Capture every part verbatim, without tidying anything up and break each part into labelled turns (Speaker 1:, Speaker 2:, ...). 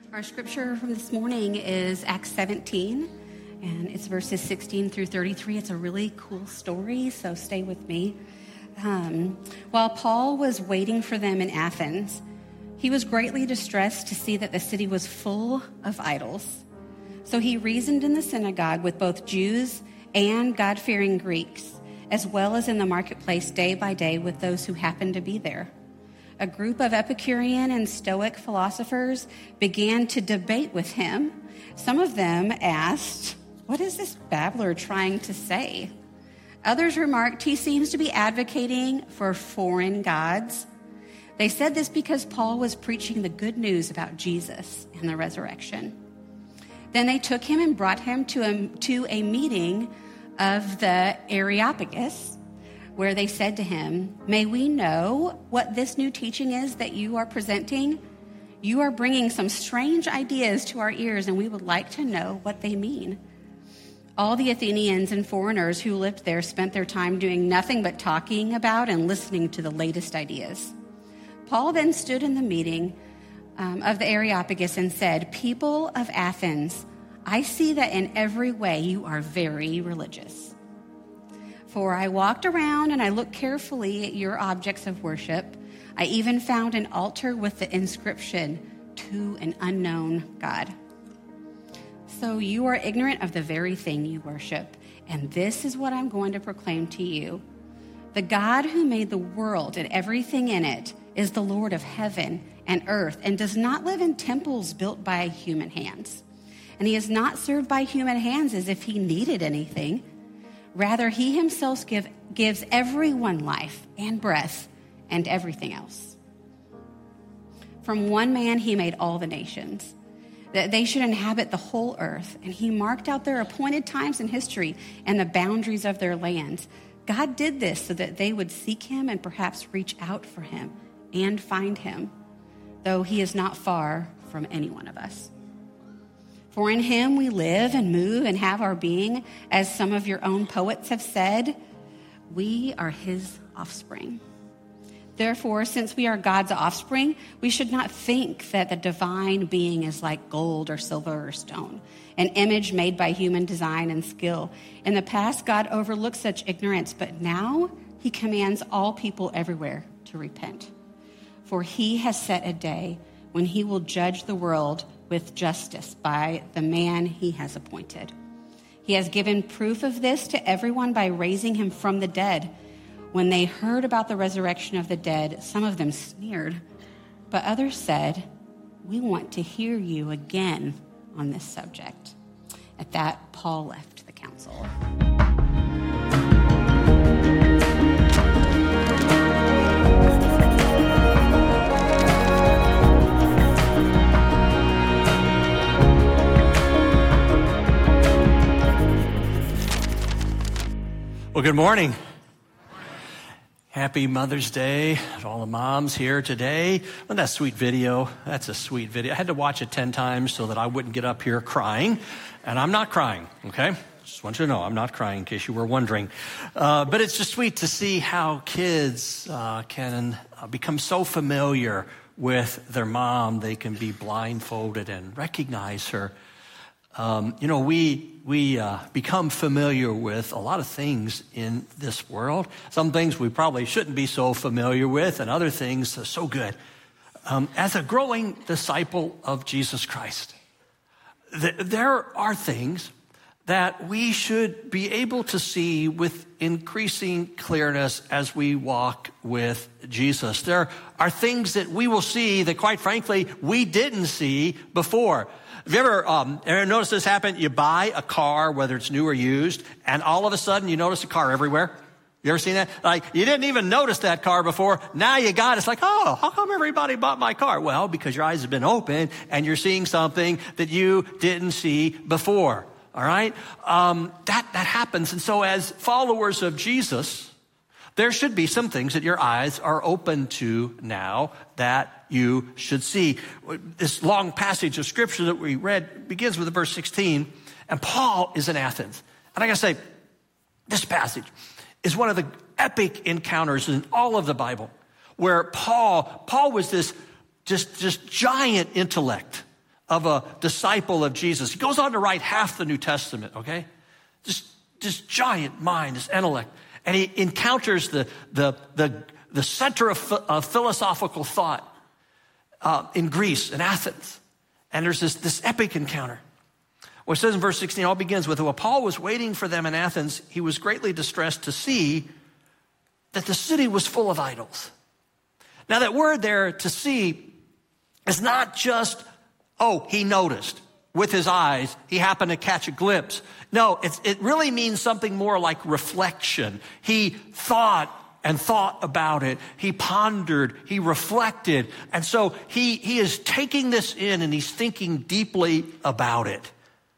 Speaker 1: Our scripture from this morning is Acts seventeen, and it's verses sixteen through thirty-three. It's a really cool story, so stay with me. Um, while Paul was waiting for them in Athens, he was greatly distressed to see that the city was full of idols. So he reasoned in the synagogue with both Jews and God-fearing Greeks, as well as in the marketplace day by day with those who happened to be there. A group of Epicurean and Stoic philosophers began to debate with him. Some of them asked, "What is this babbler trying to say?" Others remarked, "He seems to be advocating for foreign gods." They said this because Paul was preaching the good news about Jesus and the resurrection. Then they took him and brought him to a, to a meeting of the Areopagus, where they said to him, "May we know what this new teaching is that you are presenting? You are bringing some strange ideas to our ears, and we would like to know what they mean." All the Athenians and foreigners who lived there spent their time doing nothing but talking about and listening to the latest ideas. Paul then stood in the meeting um, of the Areopagus and said, "People of Athens, I see that in every way you are very religious. For I walked around and I looked carefully at your objects of worship. I even found an altar with the inscription, 'To an unknown God.' So you are ignorant of the very thing you worship, and this is what I'm going to proclaim to you. The God who made the world and everything in it is the Lord of heaven and earth and does not live in temples built by human hands. And he is not served by human hands as if he needed anything. Rather, he himself give, gives everyone life and breath and everything else. From one man he made all the nations, that they should inhabit the whole earth, and he marked out their appointed times in history and the boundaries of their lands. God did this so that they would seek him and perhaps reach out for him and find him, though he is not far from any one of us. For in him we live and move and have our being, as some of your own poets have said, we are his offspring. Therefore, since we are God's offspring, we should not think that the divine being is like gold or silver or stone, an image made by human design and skill. In the past, God overlooked such ignorance, but now he commands all people everywhere to repent. For he has set a day when he will judge the world with justice by the man he has appointed. He has given proof of this to everyone by raising him from the dead. When they heard about the resurrection of the dead, some of them sneered, but others said, "We want to hear you again on this subject." At that, Paul left the council.
Speaker 2: Well, good morning. Happy Mother's Day to all the moms here today. Well, that sweet video, that's a sweet video. I had to watch it ten times so that I wouldn't get up here crying. And I'm not crying, okay? Just want you to know, I'm not crying in case you were wondering. Uh, but it's just sweet to see how kids uh, can uh, become so familiar with their mom. They can be blindfolded and recognize her. Um, you know, we we uh, become familiar with a lot of things in this world. Some things we probably shouldn't be so familiar with, and other things are so good. Um, as a growing disciple of Jesus Christ, th- there are things that we should be able to see with increasing clearness as we walk with Jesus. There are things that we will see that, quite frankly, we didn't see before. Have you ever, um, ever noticed this happen? You buy a car, whether it's new or used, and all of a sudden you notice a car everywhere? You ever seen that? Like, you didn't even notice that car before. Now you got it. It's like, oh, how come everybody bought my car? Well, because your eyes have been open and you're seeing something that you didn't see before. All right? Um, that, that happens. And so as followers of Jesus, there should be some things that your eyes are open to now that you should see. This long passage of scripture that we read begins with verse sixteen, and Paul is in Athens. And I gotta say, this passage is one of the epic encounters in all of the Bible, where Paul, Paul was this just, just giant intellect. of a disciple of Jesus. He goes on to write half the New Testament, okay? This, this giant mind, this intellect. And he encounters the, the, the, the center of, of philosophical thought uh, in Greece, in Athens. And there's this, this epic encounter. Well, it says in verse sixteen, it all begins with, while Paul was waiting for them in Athens, he was greatly distressed to see that the city was full of idols. Now that word there, to see, is not just, oh, he noticed with his eyes, he happened to catch a glimpse. No, it's, it really means something more like reflection. He thought and thought about it. He pondered, he reflected. And so he, he is taking this in and he's thinking deeply about it.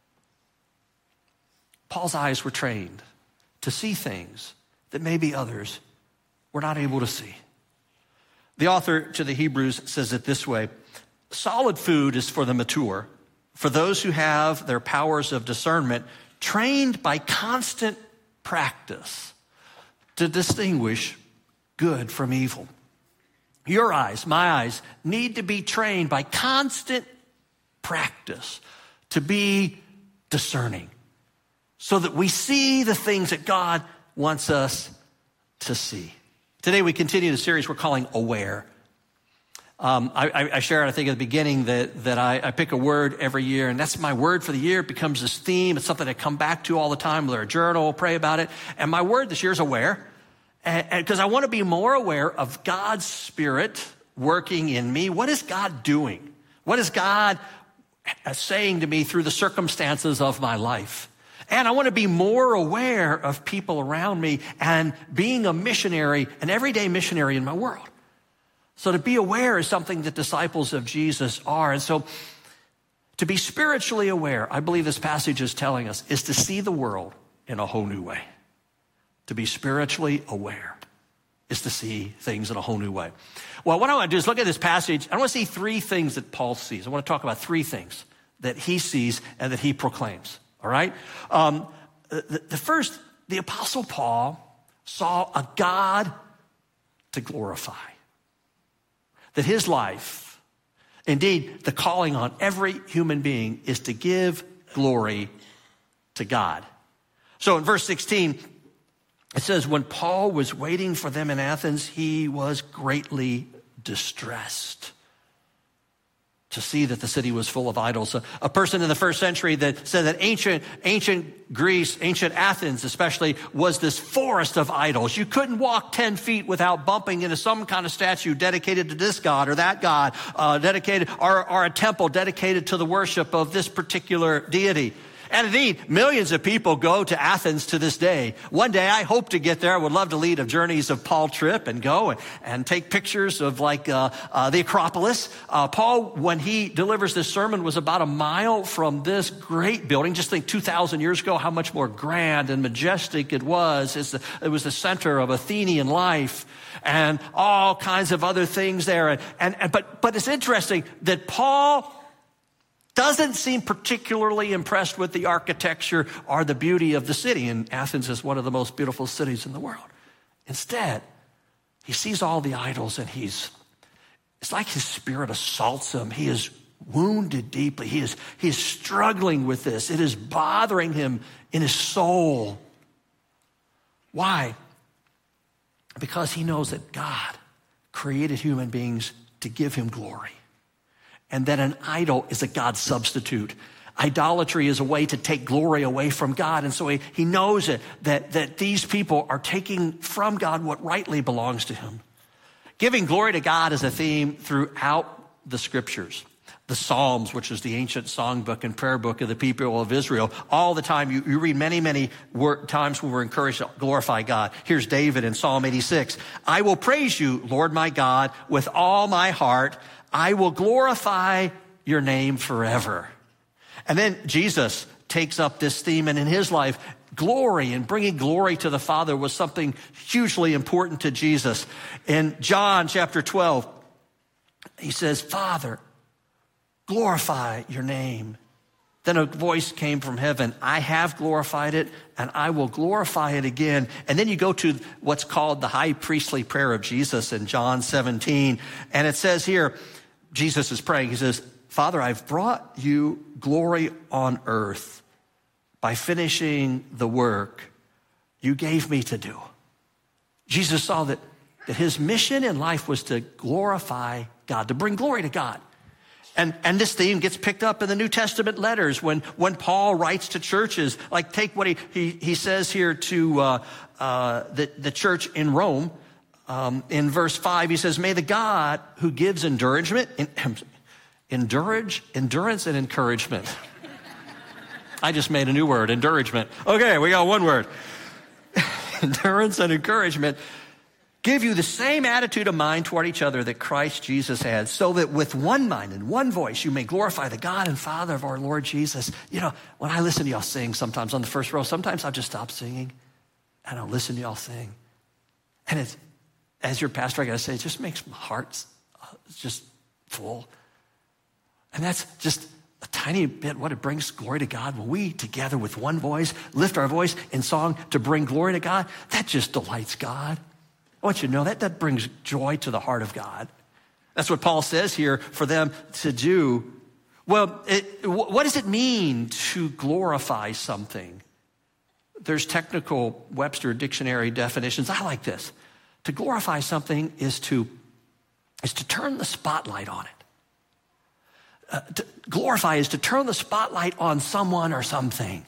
Speaker 2: Paul's eyes were trained to see things that maybe others were not able to see. The author to the Hebrews says it this way: solid food is for the mature, for those who have their powers of discernment trained by constant practice to distinguish good from evil. Your eyes, my eyes, need to be trained by constant practice to be discerning so that we see the things that God wants us to see. Today we continue the series we're calling Aware. Um, I, I shared, I think, at the beginning that, that I, I pick a word every year, and that's my word for the year. It becomes this theme. It's something I come back to all the time, whether a journal, pray about it. And my word this year is aware, because I want to be more aware of God's Spirit working in me. What is God doing? What is God saying to me through the circumstances of my life? And I want to be more aware of people around me and being a missionary, an everyday missionary in my world. So to be aware is something that disciples of Jesus are. And so to be spiritually aware, I believe this passage is telling us, is to see the world in a whole new way. To be spiritually aware is to see things in a whole new way. Well, what I want to do is look at this passage. I want to see three things that Paul sees. I want to talk about three things that he sees and that he proclaims. All right? Um, the, the first, the Apostle Paul saw a God to glorify. That his life, indeed, the calling on every human being is to give glory to God. So in verse sixteen, it says, when Paul was waiting for them in Athens, he was greatly distressed to see that the city was full of idols. A, a person in the first century that said that ancient, ancient Greece, ancient Athens especially, was this forest of idols. You couldn't walk ten feet without bumping into some kind of statue dedicated to this god or that god, uh, dedicated, or, or a temple dedicated to the worship of this particular deity. And indeed, millions of people go to Athens to this day. One day, I hope to get there. I would love to lead a Journeys of Paul trip and go and, and take pictures of like uh, uh, the Acropolis. Uh, Paul, when he delivers this sermon, was about a mile from this great building. Just think two thousand years ago, how much more grand and majestic it was. It's the, it was the center of Athenian life and all kinds of other things there. And, and, and but but it's interesting that Paul doesn't seem particularly impressed with the architecture or the beauty of the city. And Athens is one of the most beautiful cities in the world. Instead, he sees all the idols and he's, it's like his spirit assaults him. He is wounded deeply. He is, he is struggling with this. It is bothering him in his soul. Why? Because he knows that God created human beings to give him glory. And that an idol is a God substitute. Idolatry is a way to take glory away from God. And so he, he knows it, that, that these people are taking from God what rightly belongs to him. Giving glory to God is a theme throughout the scriptures. The Psalms, which is the ancient songbook and prayer book of the people of Israel. All the time, you, you read many, many word, times when we're encouraged to glorify God. Here's David in Psalm eighty-six. I will praise you, Lord my God, with all my heart. I will glorify your name forever. And then Jesus takes up this theme, and in his life, glory and bringing glory to the Father was something hugely important to Jesus. In John chapter twelve, he says, Father, glorify your name. Then a voice came from heaven. I have glorified it, and I will glorify it again. And then you go to what's called the high priestly prayer of Jesus in John seventeen. And it says here, Jesus is praying. He says, Father, I've brought you glory on earth by finishing the work you gave me to do. Jesus saw that, that his mission in life was to glorify God, to bring glory to God. And, and this theme gets picked up in the New Testament letters when, when Paul writes to churches. Like take what he, he, he says here to uh, uh, the, the church in Rome. Um, in verse five, he says, may the God who gives encouragement, endurance, endurance and encouragement. I just made a new word, encouragement. Okay, we got one word. Endurance and encouragement. Give you the same attitude of mind toward each other that Christ Jesus had, so that with one mind and one voice you may glorify the God and Father of our Lord Jesus. You know, when I listen to y'all sing sometimes on the first row, sometimes I'll just stop singing and I'll listen to y'all sing. And it's, as your pastor, I gotta say, it just makes my heart uh, just full. And that's just a tiny bit what it brings glory to God. When we together with one voice lift our voice in song to bring glory to God, that just delights God. I want you to know that that brings joy to the heart of God. That's what Paul says here for them to do. Well, it, what does it mean to glorify something? There's technical Webster dictionary definitions. I like this. To glorify something is to, is to turn the spotlight on it. Uh, to glorify is to turn the spotlight on someone or something.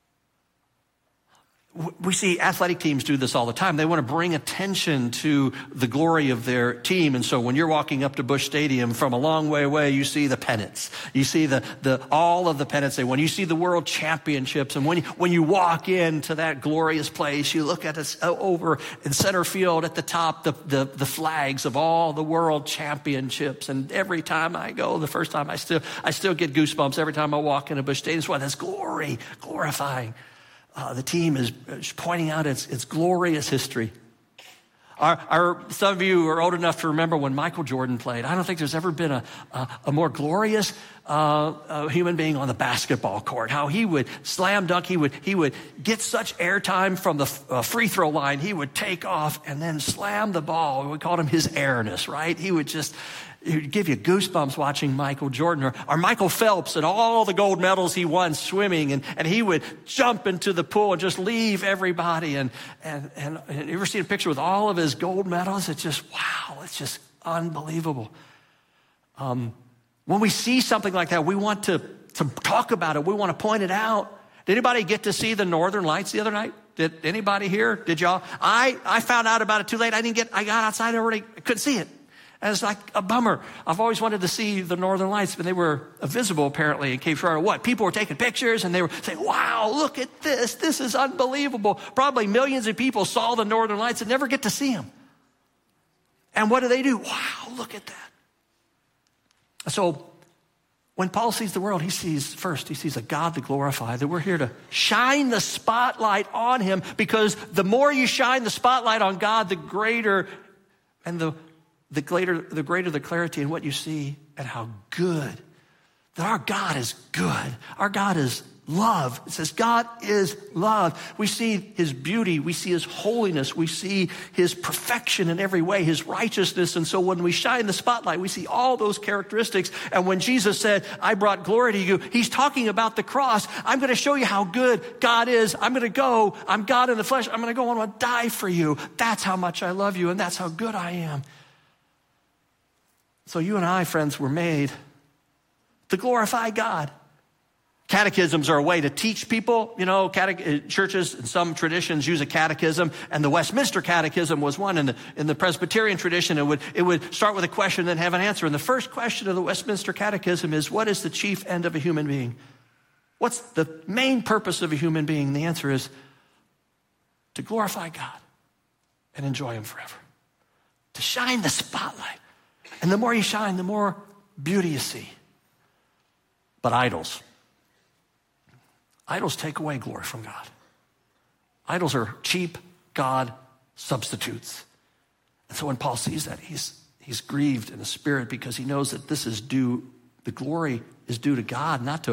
Speaker 2: We see athletic teams do this all the time. They want to bring attention to the glory of their team. And so when you're walking up to Busch Stadium from a long way away, you see the pennants. You see the, the, all of the pennants they won. You see the world championships. And when you, when you walk into that glorious place, you look at us over in center field at the top, the, the, the flags of all the world championships. And every time I go, the first time I still, I still get goosebumps every time I walk into Busch Stadium. It's why that's glory, glorifying. Uh, the team is pointing out its, its glorious history. Our, our, some of you are old enough to remember when Michael Jordan played. I don't think there's ever been a, a, a more glorious uh, a human being on the basketball court. How he would slam dunk, he would he would get such airtime from the uh, free throw line. He would take off and then slam the ball. We called him his airness, right? He would just it would give you goosebumps watching Michael Jordan or, or Michael Phelps and all the gold medals he won swimming. And, and he would jump into the pool and just leave everybody. And, and, and, and you ever seen a picture with all of his gold medals? It's just, wow, it's just unbelievable. Um, when we see something like that, we want to, to talk about it. We want to point it out. Did anybody get to see the Northern Lights the other night? Did anybody here? Did y'all? I, I found out about it too late. I didn't get, I got outside already. I couldn't see it. And it's like a bummer. I've always wanted to see the Northern Lights, but they were visible apparently in Cape Girardeau. What? People were taking pictures and they were saying, wow, look at this. This is unbelievable. Probably millions of people saw the Northern Lights and never get to see them. And what do they do? Wow, look at that. So when Paul sees the world, he sees first, he sees a God to glorify, that we're here to shine the spotlight on him, because the more you shine the spotlight on God, the greater and the The greater, the greater the clarity in what you see and how good. That our God is good. Our God is love. It says God is love. We see his beauty. We see his holiness. We see his perfection in every way, his righteousness. And so when we shine the spotlight, we see all those characteristics. And when Jesus said, I brought glory to you, he's talking about the cross. I'm going to show you how good God is. I'm going to go. I'm God in the flesh. I'm going to go and I'm going to die for you. That's how much I love you. And that's how good I am. So you and I, friends, were made to glorify God. Catechisms are a way to teach people. You know, catech- churches and some traditions use a catechism, and the Westminster Catechism was one. In the, in the Presbyterian tradition, it would, it would start with a question and then have an answer. And the first question of the Westminster Catechism is, what is the chief end of a human being? What's the main purpose of a human being? And the answer is to glorify God and enjoy him forever. To shine the spotlight. And the more you shine, the more beauty you see. But idols. Idols take away glory from God. Idols are cheap God substitutes. And so when Paul sees that, he's, he's grieved in the spirit, because he knows that this is due, the glory is due to God, not to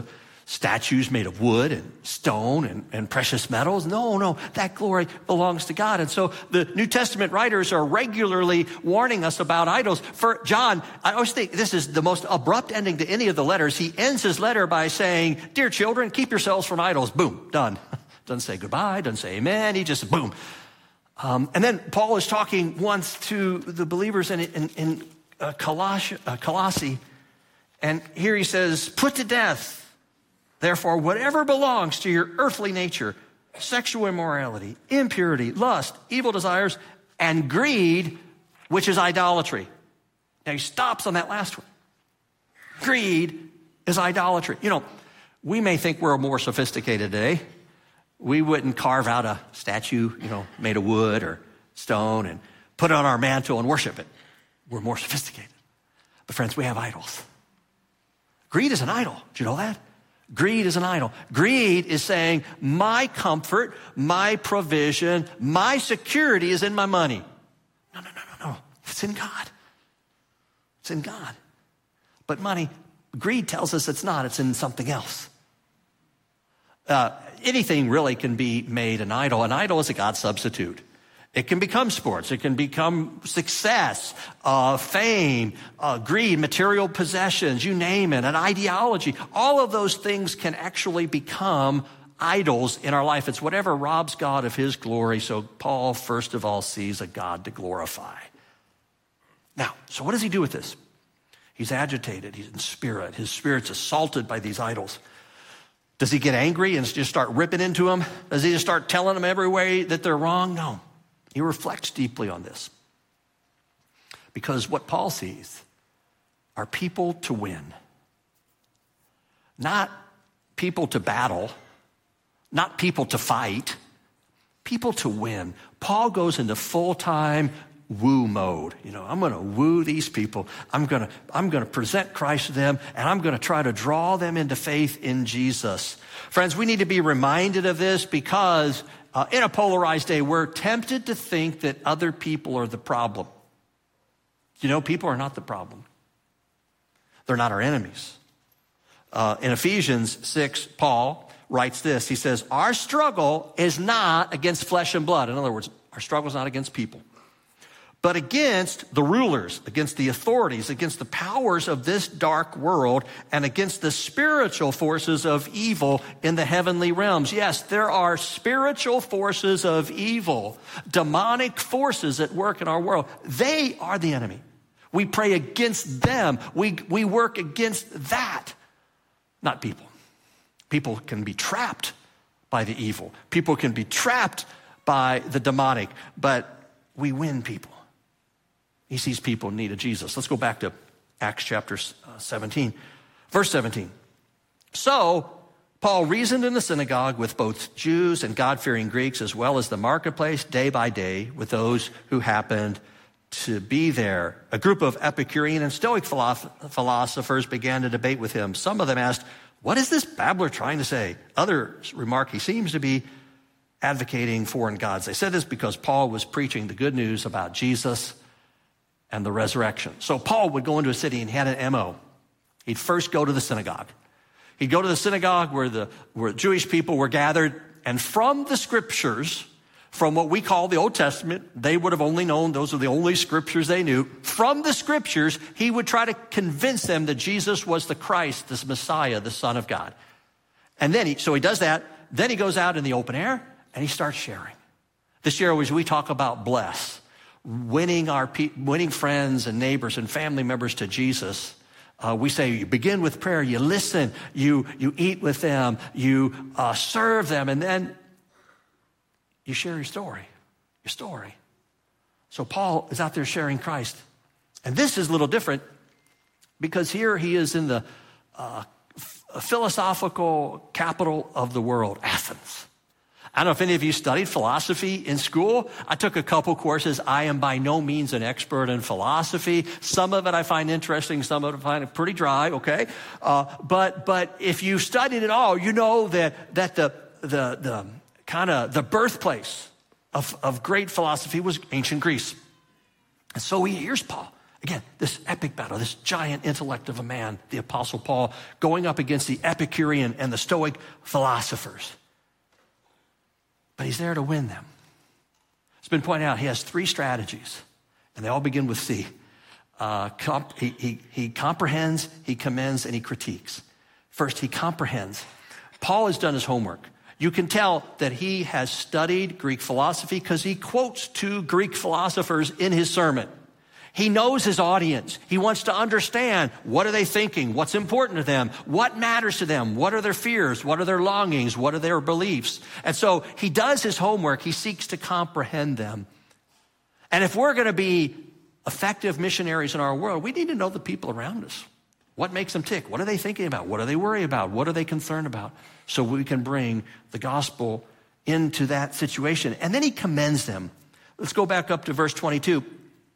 Speaker 2: statues made of wood and stone and, and precious metals. No, no, that glory belongs to God. And so the New Testament writers are regularly warning us about idols. For John, I always think this is the most abrupt ending to any of the letters. He ends his letter by saying, dear children, keep yourselves from idols. Boom, done. Doesn't say goodbye, doesn't say amen. He just, boom. Um, and then Paul is talking once to the believers in, in, in uh, Coloss- uh, Colossae. And here he says, put to death, therefore, whatever belongs to your earthly nature, sexual immorality, impurity, lust, evil desires, and greed, which is idolatry. Now he stops on that last one. Greed is idolatry. You know, we may think we're more sophisticated today. We wouldn't carve out a statue, you know, made of wood or stone and put it on our mantle and worship it. We're more sophisticated. But friends, we have idols. Greed is an idol. Do you know that? Greed is an idol. Greed is saying, my comfort, my provision, my security is in my money. No, no, no, no, no. It's in God. It's in God. But money, greed tells us it's not. It's in something else. Uh, anything really can be made an idol. An idol is a God substitute. It can become sports. It can become success, uh, fame, uh, greed, material possessions, you name it, an ideology. All of those things can actually become idols in our life. It's whatever robs God of his glory. So Paul, first of all, sees a God to glorify. Now, so what does he do with this? He's agitated. He's in spirit. His spirit's assaulted by these idols. Does he get angry and just start ripping into them? Does he just start telling them every way that they're wrong? No. He reflects deeply on this. Because what Paul sees are people to win. Not people to battle. Not people to fight. People to win. Paul goes into full-time woo mode. You know, I'm going to woo these people. I'm going to I'm going to present Christ to them, and I'm going to try to draw them into faith in Jesus. Friends, we need to be reminded of this because uh, in a polarized day, we're tempted to think that other people are the problem. You know, people are not the problem. They're not our enemies. Uh, in Ephesians six, Paul writes this. He says, our struggle is not against flesh and blood. In other words, our struggle is not against people, but against the rulers, against the authorities, against the powers of this dark world, and against the spiritual forces of evil in the heavenly realms. Yes, there are spiritual forces of evil, demonic forces at work in our world. They are the enemy. We pray against them. We, we work against that, not people. People can be trapped by the evil. People can be trapped by the demonic, but we win people. He sees people in need of Jesus. Let's go back to Acts chapter seventeen, verse seventeen. So Paul reasoned in the synagogue with both Jews and God-fearing Greeks, as well as the marketplace, day by day, with those who happened to be there. A group of Epicurean and Stoic philosophers began to debate with him. Some of them asked, what is this babbler trying to say? Others remarked, he seems to be advocating foreign gods. They said this because Paul was preaching the good news about Jesus and the resurrection. So Paul would go into a city and he had an M O. He'd first go to the synagogue. He'd go to the synagogue where the where Jewish people were gathered, and from the scriptures, from what we call the Old Testament, they would have only known, those are the only scriptures they knew. From the scriptures, he would try to convince them that Jesus was the Christ, this Messiah, the Son of God. And then he, so he does that. Then he goes out in the open air and he starts sharing. This year, as we talk about bless, winning our winning friends and neighbors and family members to Jesus, uh, we say you begin with prayer, you listen, you you eat with them, you uh, serve them, and then you share your story, your story. So Paul is out there sharing Christ. And this is a little different because here he is in the uh, philosophical capital of the world, Athens. I don't know if any of you studied philosophy in school. I took a couple courses. I am by no means an expert in philosophy. Some of it I find interesting. Some of it I find pretty dry, okay? Uh, but but if you studied it all, you know that that the the the kind of the birthplace of, of great philosophy was ancient Greece. And so he hears Paul. Again, this epic battle, this giant intellect of a man, the Apostle Paul, going up against the Epicurean and the Stoic philosophers. But he's there to win them. It's been pointed out he has three strategies, and they all begin with C. Uh, comp- he, he, he comprehends, he commends, and he critiques. First, he comprehends. Paul has done his homework. You can tell that he has studied Greek philosophy because he quotes two Greek philosophers in his sermon. He knows his audience. He wants to understand, what are they thinking? What's important to them? What matters to them? What are their fears? What are their longings? What are their beliefs? And so he does his homework. He seeks to comprehend them. And if we're going to be effective missionaries in our world, we need to know the people around us. What makes them tick? What are they thinking about? What are they worried about? What are they concerned about? So we can bring the gospel into that situation. And then he commends them. Let's go back up to verse twenty-two.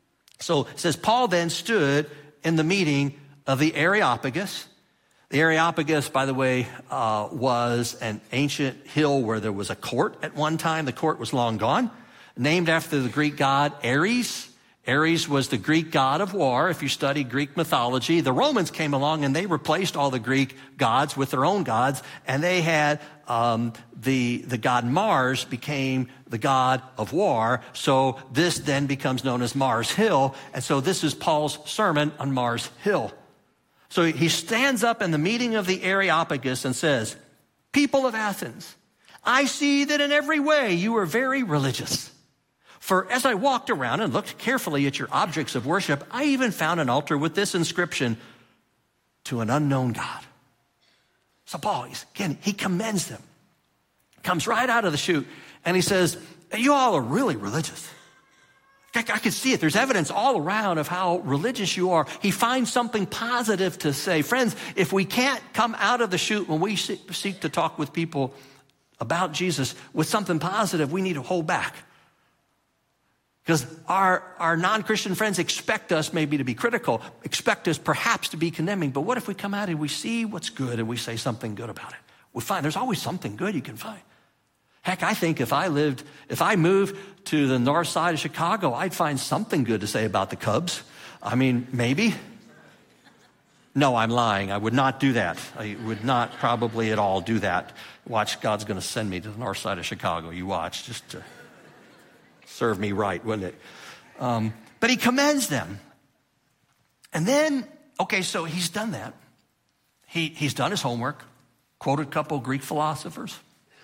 Speaker 2: So it says, Paul then stood in the meeting of the Areopagus. The Areopagus, by the way, uh, was an ancient hill where there was a court at one time. The court was long gone, named after the Greek god Ares. Ares was the Greek god of war. If you study Greek mythology, the Romans came along and they replaced all the Greek gods with their own gods, and they had um, the the god Mars became the god of war. So this then becomes known as Mars Hill, and so this is Paul's sermon on Mars Hill. So he stands up in the meeting of the Areopagus and says, "People of Athens, I see that in every way you are very religious. For as I walked around and looked carefully at your objects of worship, I even found an altar with this inscription, to an unknown God." So Paul, he's, again, he commends them. Comes right out of the chute, and he says, you all are really religious. I, I can see it. There's evidence all around of how religious you are. He finds something positive to say. Friends, if we can't come out of the chute when we seek to talk with people about Jesus with something positive, we need to hold back. Because our, our non-Christian friends expect us maybe to be critical, expect us perhaps to be condemning. But what if we come out and we see what's good and we say something good about it? We find there's always something good you can find. Heck, I think if I lived, if I moved to the north side of Chicago, I'd find something good to say about the Cubs. I mean, maybe. No, I'm lying. I would not do that. I would not probably at all do that. Watch, God's going to send me to the north side of Chicago. You watch, just to serve me right, wouldn't it? Um, but he commends them. And then, okay, so he's done that. He, he's done his homework, quoted a couple of Greek philosophers.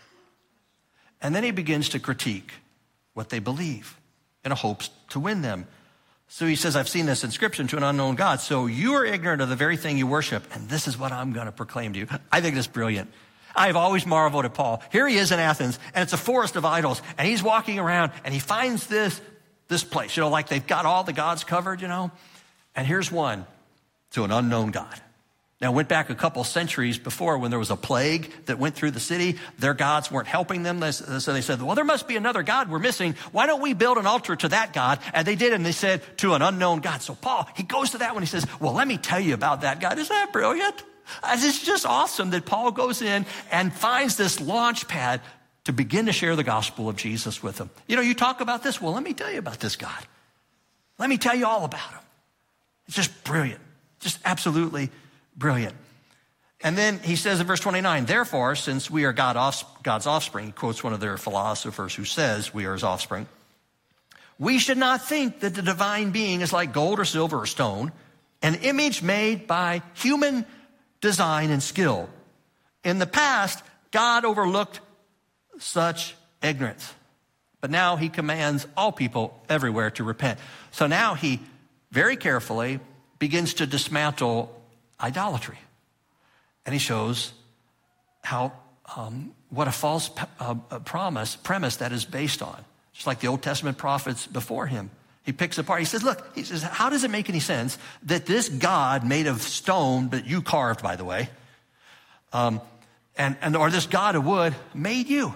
Speaker 2: And then he begins to critique what they believe in hopes to win them. So he says, I've seen this inscription, to an unknown God. So you are ignorant of the very thing you worship, and this is what I'm going to proclaim to you. I think it's brilliant. I've always marveled at Paul. Here he is in Athens, and it's a forest of idols, and he's walking around, and he finds this, this place, you know, like they've got all the gods covered, you know, and here's one, to an unknown God. Now, it went back a couple centuries before when there was a plague that went through the city. Their gods weren't helping them, so they said, well, there must be another God we're missing. Why don't we build an altar to that God? And they did, and they said, to an unknown God. So Paul, he goes to that one, he says, well, let me tell you about that God. Isn't that brilliant? It's just awesome that Paul goes in and finds this launch pad to begin to share the gospel of Jesus with them. You know, you talk about this. Well, let me tell you about this God. Let me tell you all about him. It's just brilliant. Just absolutely brilliant. And then he says in verse twenty-nine, therefore, since we are God's offspring, he quotes one of their philosophers who says we are his offspring, we should not think that the divine being is like gold or silver or stone, an image made by human design and skill. In the past, God overlooked such ignorance, but now he commands all people everywhere to repent. So now he very carefully begins to dismantle idolatry, and he shows how um, what a false uh, promise premise that is based on, just like the Old Testament prophets before him. He picks apart. He says, look, he says, how does it make any sense that this God made of stone that you carved, by the way, um, and, and or this God of wood made you?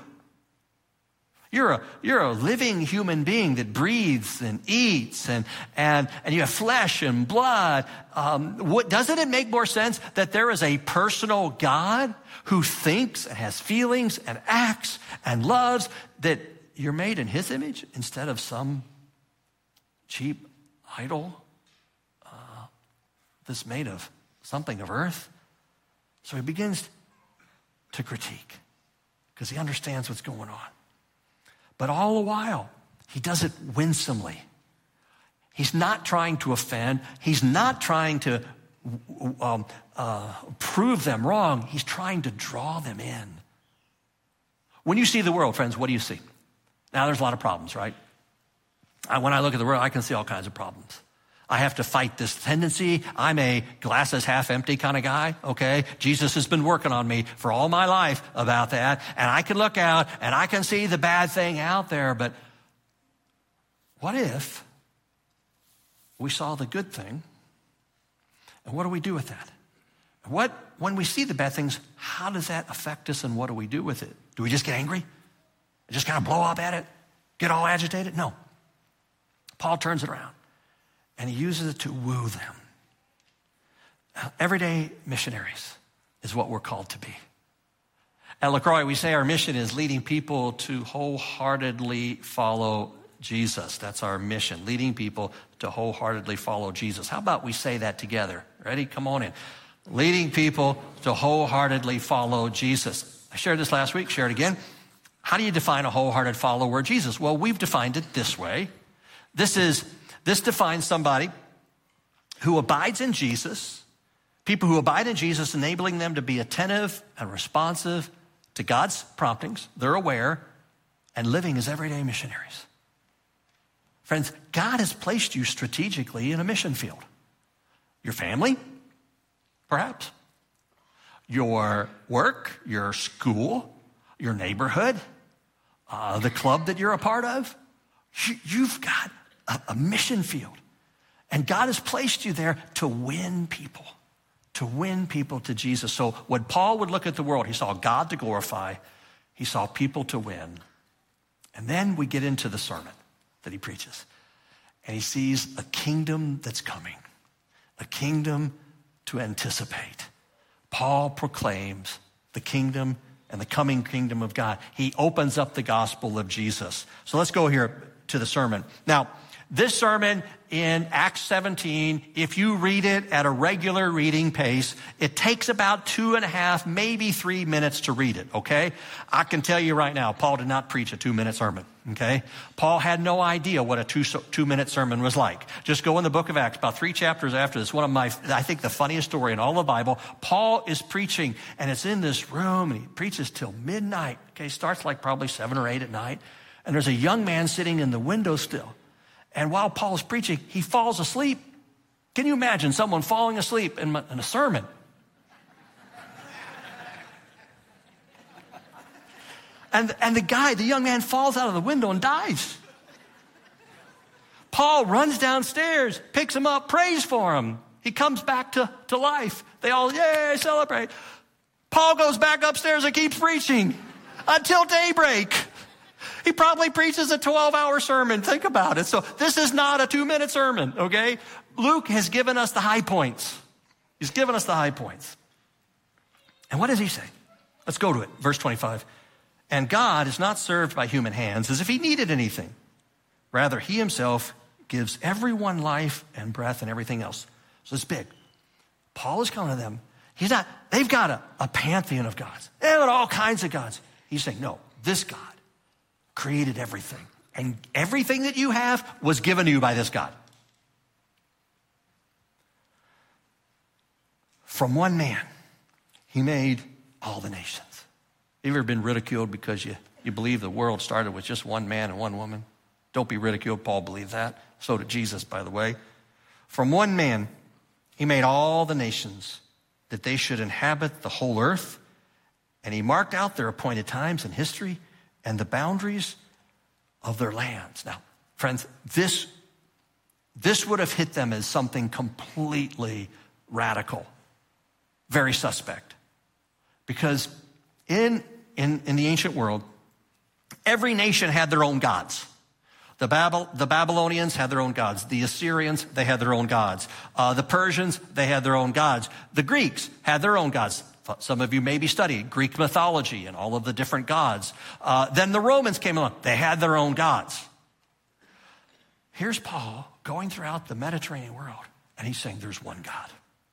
Speaker 2: You're a, you're a living human being that breathes and eats, and, and, and you have flesh and blood. Um, what, doesn't it make more sense that there is a personal God who thinks and has feelings and acts and loves, that you're made in his image instead of some cheap idol that's made of something of earth? So he begins to critique because he understands what's going on. But all the while, he does it winsomely. He's not trying to offend. He's not trying to um, uh, prove them wrong. He's trying to draw them in. When you see the world, friends, what do you see? Now, there's a lot of problems, right? I, when I look at the world, I can see all kinds of problems. I have to fight this tendency. I'm a glasses half empty kind of guy, okay? Jesus has been working on me for all my life about that. And I can look out and I can see the bad thing out there. But what if we saw the good thing? And what do we do with that? What, when we see the bad things, how does that affect us and what do we do with it? Do we just get angry? And just kind of blow up at it? Get all agitated? No. Paul turns it around. And he uses it to woo them. Now, everyday missionaries is what we're called to be. At LaCroix, we say our mission is leading people to wholeheartedly follow Jesus. That's our mission, leading people to wholeheartedly follow Jesus. How about we say that together? Ready? Come on in. Leading people to wholeheartedly follow Jesus. I shared this last week, share it again. How do you define a wholehearted follower of Jesus? Well, we've defined it this way. This is This defines somebody who abides in Jesus, people who abide in Jesus, enabling them to be attentive and responsive to God's promptings. They're aware and living as everyday missionaries. Friends, God has placed you strategically in a mission field. Your family, perhaps. Your work, your school, your neighborhood, uh, the club that you're a part of. You, you've got a, a mission field. And God has placed you there to win people, to win people to Jesus. So when Paul would look at the world, he saw God to glorify, he saw people to win. And then we get into the sermon that he preaches. And he sees a kingdom that's coming, a kingdom to anticipate. Paul proclaims the kingdom and the coming kingdom of God. He opens up the gospel of Jesus. So let's go here to the sermon. Now, this sermon in Acts seventeen, if you read it at a regular reading pace, it takes about two and a half, maybe three minutes to read it, okay? I can tell you right now, Paul did not preach a two-minute sermon, okay? Paul had no idea what a two, two-minute sermon was like. Just go in the book of Acts, about three chapters after this, one of my, I think the funniest story in all the Bible. Paul is preaching, and it's in this room, and he preaches till midnight, okay? Starts like probably seven or eight at night, and there's a young man sitting in the window still. And while Paul's preaching, he falls asleep. Can you imagine someone falling asleep in, in a sermon? And, and the guy, the young man, falls out of the window and dies. Paul runs downstairs, picks him up, prays for him. He comes back to, to life. They all, yay, celebrate. Paul goes back upstairs and keeps preaching until daybreak. He probably preaches a twelve-hour sermon. Think about it. So this is not a two-minute sermon, okay? Luke has given us the high points. He's given us the high points. And what does he say? Let's go to it. Verse twenty-five. And God is not served by human hands as if he needed anything. Rather, he himself gives everyone life and breath and everything else. So it's big. Paul is coming to them. He's not, they've got a, a pantheon of gods. They've got all kinds of gods. He's saying, no, this God created everything. And everything that you have was given to you by this God. From one man, he made all the nations. Have you ever been ridiculed because you, you believe the world started with just one man and one woman? Don't be ridiculed. Paul believed that. So did Jesus, by the way. From one man, he made all the nations that they should inhabit the whole earth. And he marked out their appointed times in history and the boundaries of their lands. Now, friends, this, this would have hit them as something completely radical, very suspect. Because in, in, in the ancient world, every nation had their own gods. The, Babel, the Babylonians had their own gods. The Assyrians, they had their own gods. Uh, the Persians, they had their own gods. The Greeks had their own gods. Some of you maybe studied Greek mythology and all of the different gods. Uh, then the Romans came along. They had their own gods. Here's Paul going throughout the Mediterranean world, and he's saying there's one God.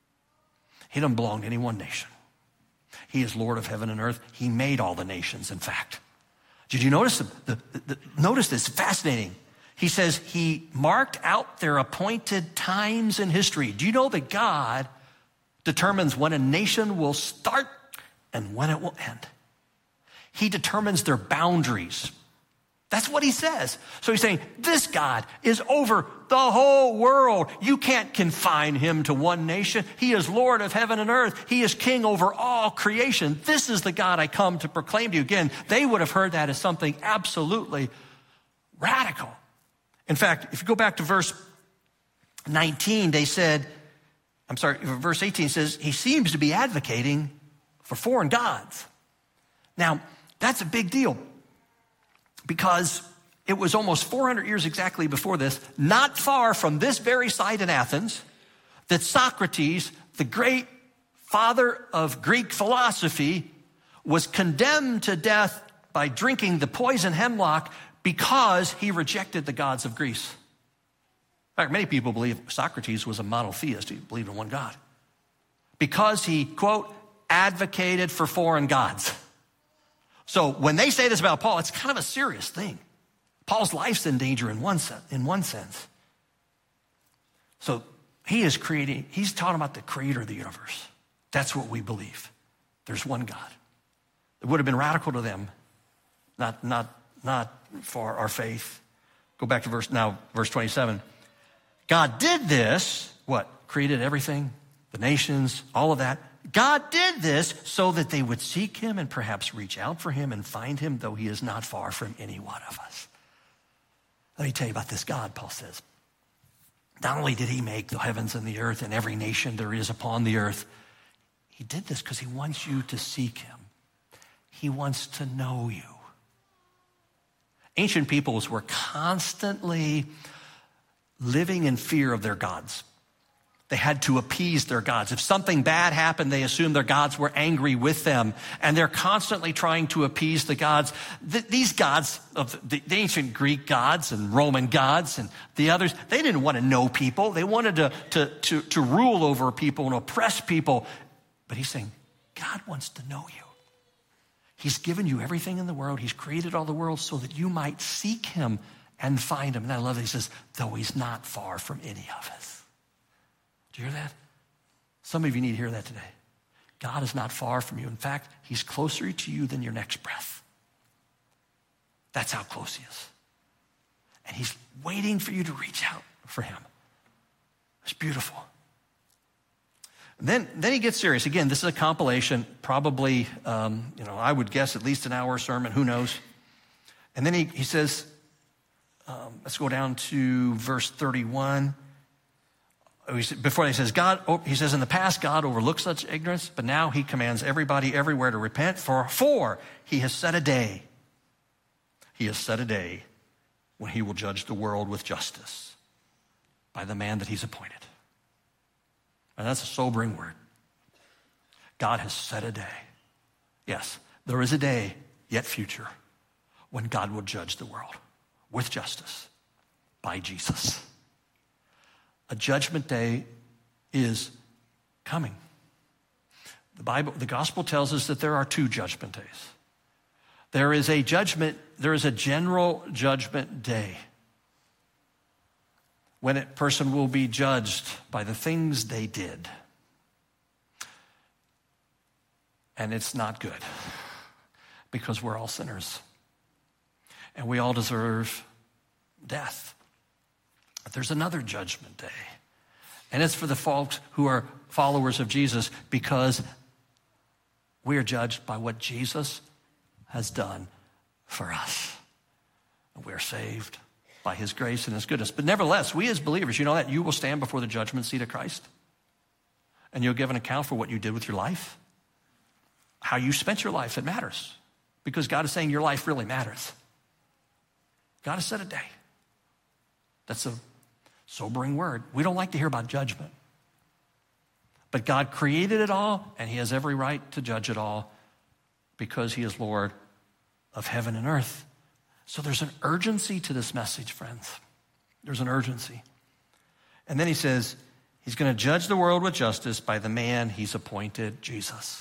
Speaker 2: He doesn't belong to any one nation. He is Lord of heaven and earth. He made all the nations, in fact. Did you notice the, the, the notice this? Fascinating. He says he marked out their appointed times in history. Do you know that God determines when a nation will start and when it will end? He determines their boundaries. That's what he says. So he's saying, this God is over the whole world. You can't confine him to one nation. He is Lord of heaven and earth. He is king over all creation. This is the God I come to proclaim to you. Again, they would have heard that as something absolutely radical. In fact, if you go back to verse nineteen, they said, I'm sorry, verse eighteen says, he seems to be advocating for foreign gods. Now, that's a big deal because it was almost four hundred years exactly before this, not far from this very site in Athens, that Socrates, the great father of Greek philosophy, was condemned to death by drinking the poison hemlock because he rejected the gods of Greece. In fact, many people believe Socrates was a monotheist. He believed in one God. Because he, quote, advocated for foreign gods. So when they say this about Paul, it's kind of a serious thing. Paul's life's in danger in one sense. In one sense. So he is creating, he's talking about the creator of the universe. That's what we believe. There's one God. It would have been radical to them, not, not, not for our faith. Go back to verse now, verse twenty-seven. God did this, what? Created everything, the nations, all of that. God did this so that they would seek him and perhaps reach out for him and find him, though he is not far from any one of us. Let me tell you about this God, Paul says. Not only did he make the heavens and the earth and every nation there is upon the earth, he did this because he wants you to seek him. He wants to know you. Ancient peoples were constantly living in fear of their gods. They had to appease their gods. If something bad happened, they assumed their gods were angry with them. And they're constantly trying to appease the gods. Th- these gods, of the, the ancient Greek gods and Roman gods and the others, they didn't want to know people. They wanted to, to, to, to rule over people and oppress people. But he's saying, God wants to know you. He's given you everything in the world. He's created all the world so that you might seek him and find him. And I love that he says, though he's not far from any of us. Do you hear that? Some of you need to hear that today. God is not far from you. In fact, he's closer to you than your next breath. That's how close he is. And he's waiting for you to reach out for him. It's beautiful. And then, then he gets serious. Again, this is a compilation, probably, um, you know, I would guess at least an hour sermon, who knows. And then he, he says, um, let's go down to verse thirty-one. Before he says, God, he says, in the past, God overlooked such ignorance, but now he commands everybody everywhere to repent, for, for he has set a day. He has set a day when he will judge the world with justice by the man that he's appointed. And that's a sobering word. God has set a day. Yes, there is a day, yet future, when God will judge the world with justice by Jesus. A judgment day is coming. The Bible, the gospel tells us that there are two judgment days. There is a judgment, there is a general judgment day when a person will be judged by the things they did. And it's not good because we're all sinners and we all deserve death. But there's another judgment day, and it's for the folks who are followers of Jesus because we are judged by what Jesus has done for us. And we're saved by his grace and his goodness. But nevertheless, we as believers, you know that you will stand before the judgment seat of Christ, and you'll give an account for what you did with your life, how you spent your life. It matters because God is saying your life really matters. God has set a day. That's a sobering word. We don't like to hear about judgment. But God created it all, and he has every right to judge it all because he is Lord of heaven and earth. So there's an urgency to this message, friends. There's an urgency. And then he says, He's going to judge the world with justice by the man he's appointed, Jesus.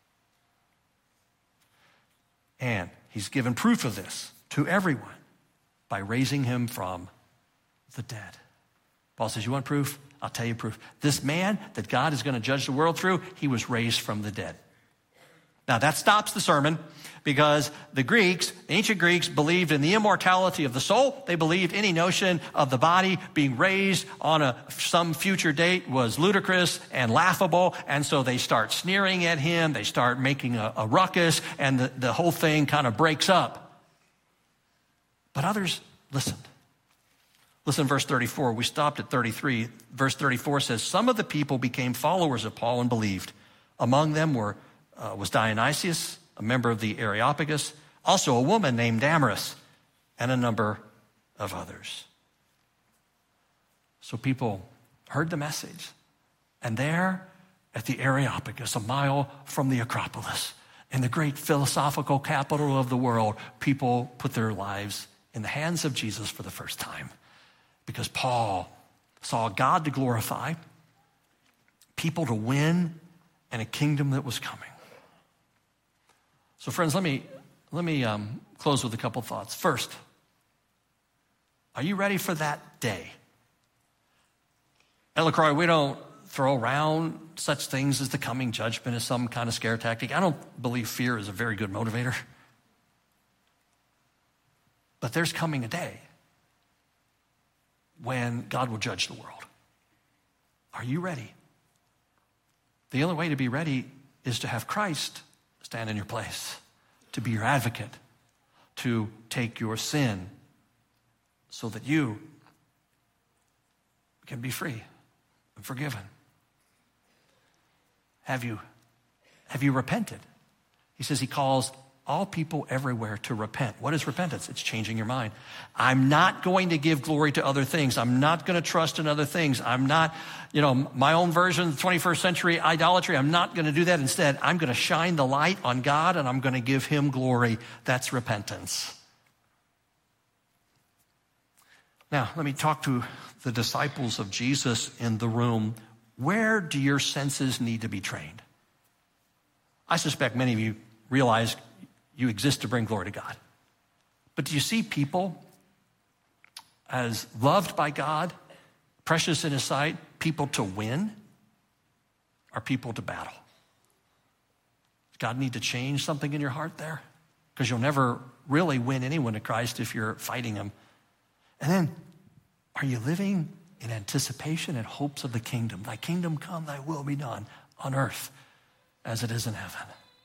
Speaker 2: And he's given proof of this to everyone by raising him from the dead. Paul says, you want proof? I'll tell you proof. This man that God is going to judge the world through, he was raised from the dead. Now that stops the sermon because the Greeks, the ancient Greeks, believed in the immortality of the soul. They believed any notion of the body being raised on a, some future date was ludicrous and laughable. And so they start sneering at him. They start making a, a ruckus, and the, the whole thing kind of breaks up. But others listened. Listen, verse thirty-four. We stopped at thirty-three. Verse thirty-four says, some of the people became followers of Paul and believed. Among them were uh, was Dionysius, a member of the Areopagus, also a woman named Damaris, and a number of others. So people heard the message, and there at the Areopagus, a mile from the Acropolis, in the great philosophical capital of the world, people put their lives in the hands of Jesus for the first time. Because Paul saw God to glorify, people to win, and a kingdom that was coming. So friends, let me, let me um, close with a couple thoughts. First, are you ready for that day? At LaCroix, we don't throw around such things as the coming judgment as some kind of scare tactic. I don't believe fear is a very good motivator. But there's coming a day when God will judge the world. Are you ready? The only way to be ready is to have Christ stand in your place, to be your advocate, to take your sin so that you can be free and forgiven. Have you, have you repented? He says he calls all people everywhere to repent. What is repentance? It's changing your mind. I'm not going to give glory to other things. I'm not going to trust in other things. I'm not, you know, my own version of the twenty-first century idolatry. I'm not going to do that. Instead, I'm going to shine the light on God and I'm going to give him glory. That's repentance. Now, let me talk to the disciples of Jesus in the room. Where do your senses need to be trained? I suspect many of you realize you exist to bring glory to God. But do you see people as loved by God, precious in his sight, people to win, or people to battle? Does God need to change something in your heart there? Because you'll never really win anyone to Christ if you're fighting him. And then, are you living in anticipation and hopes of the kingdom? Thy kingdom come, thy will be done on earth as it is in heaven.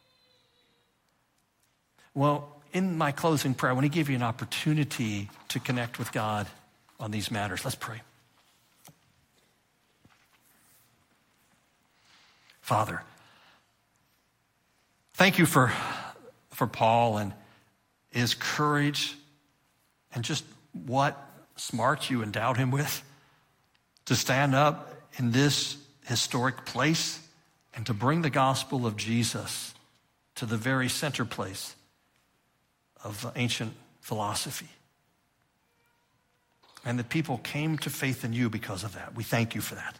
Speaker 2: Well, in my closing prayer, I want to give you an opportunity to connect with God on these matters. Let's pray. Father, thank you for, for Paul and his courage and just what smarts you endowed him with to stand up in this historic place and to bring the gospel of Jesus to the very center place of ancient philosophy. And the people came to faith in you because of that. We thank you for that.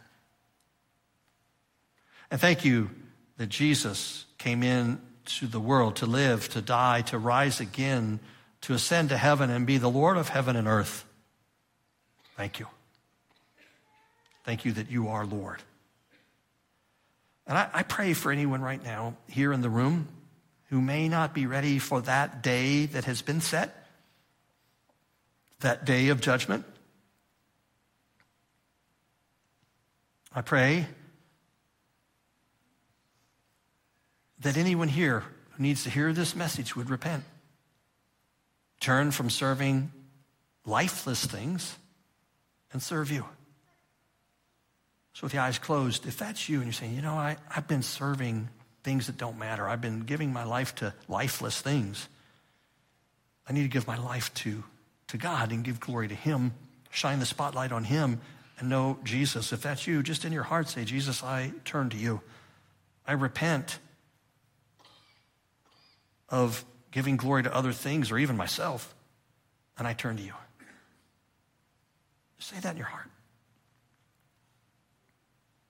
Speaker 2: And thank you that Jesus came into the world to live, to die, to rise again, to ascend to heaven and be the Lord of heaven and earth. Thank you. Thank you that you are Lord. And I, I pray for anyone right now here in the room who may not be ready for that day that has been set, that day of judgment. I pray that anyone here who needs to hear this message would repent. Turn from serving lifeless things and serve you. So with the eyes closed, if that's you and you're saying, you know, I, I've been serving things that don't matter. I've been giving my life to lifeless things. I need to give my life to, to God and give glory to him, shine the spotlight on him, and know Jesus. If that's you, just in your heart say, Jesus, I turn to you. I repent of giving glory to other things or even myself, and I turn to you. Say that in your heart.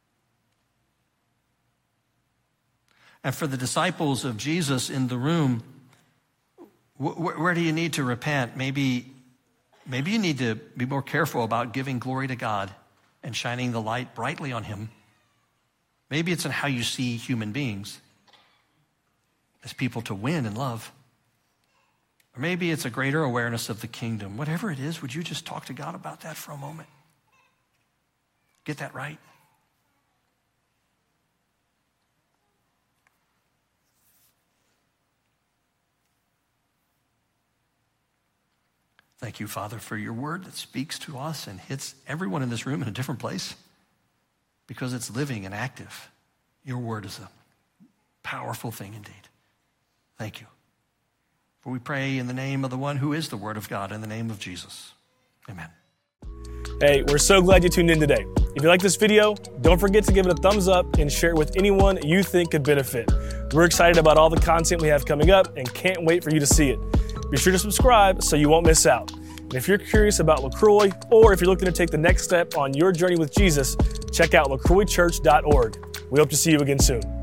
Speaker 2: And for the disciples of Jesus in the room, wh- where do you need to repent? Maybe, maybe you need to be more careful about giving glory to God and shining the light brightly on him. Maybe it's in how you see human beings as people to win and love. Or maybe it's a greater awareness of the kingdom. Whatever it is, would you just talk to God about that for a moment? Get that right. Thank you, Father, for your word that speaks to us and hits everyone in this room in a different place because it's living and active. Your word is a powerful thing indeed. Thank you. For we pray in the name of the one who is the Word of God, in the name of Jesus. Amen.
Speaker 3: Hey, we're so glad you tuned in today. If you like this video, don't forget to give it a thumbs up and share it with anyone you think could benefit. We're excited about all the content we have coming up and can't wait for you to see it. Be sure to subscribe so you won't miss out. And if you're curious about LaCroix, or if you're looking to take the next step on your journey with Jesus, check out lacroix church dot org. We hope to see you again soon.